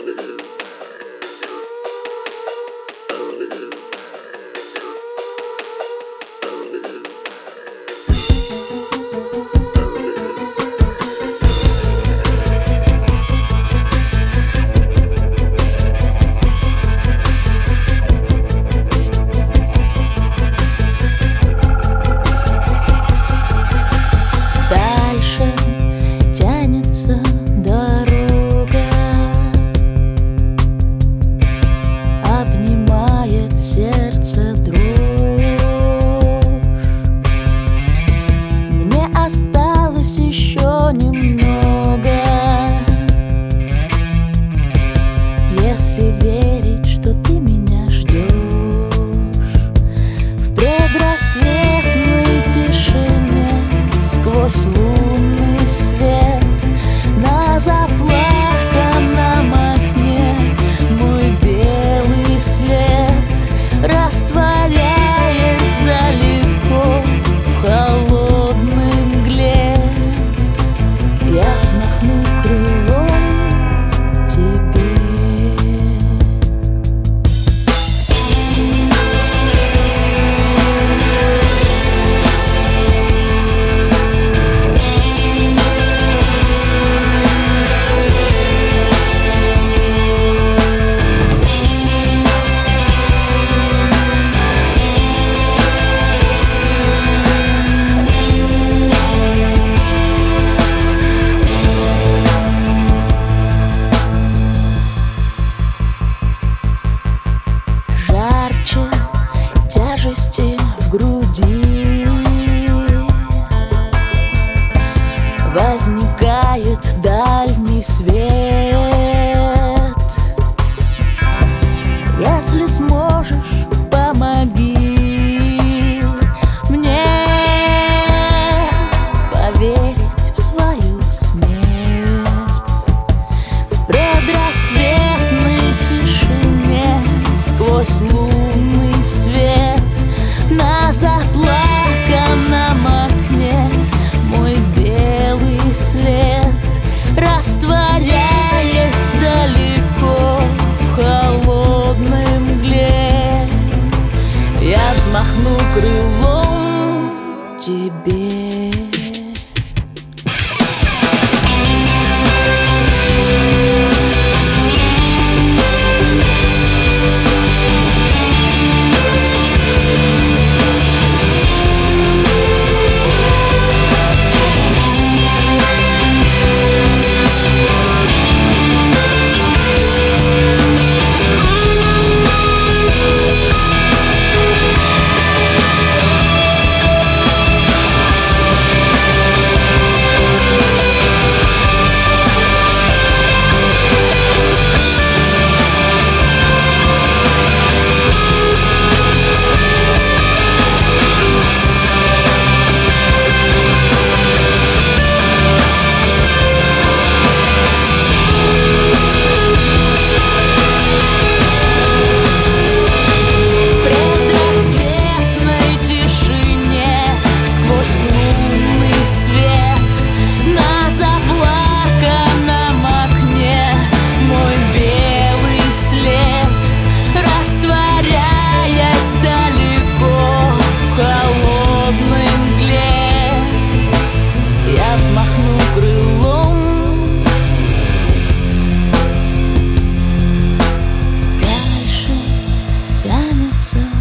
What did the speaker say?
Если верить, что ты меня ждешь в предрассветной тишине, сквозь лунный свет на заплаканном окне мой белый след, растворяясь далеко в холодной мгле, я взмахну крылом тебе. Тяжести в груди возникает дальний свет. Если сможешь, помоги мне поверить в свою смерть. В предрассветной тишине сквозь лунный свет на заплаканном окне мой белый след, растворяясь далеко в холодной мгле, я взмахну крылом тебе. Тянется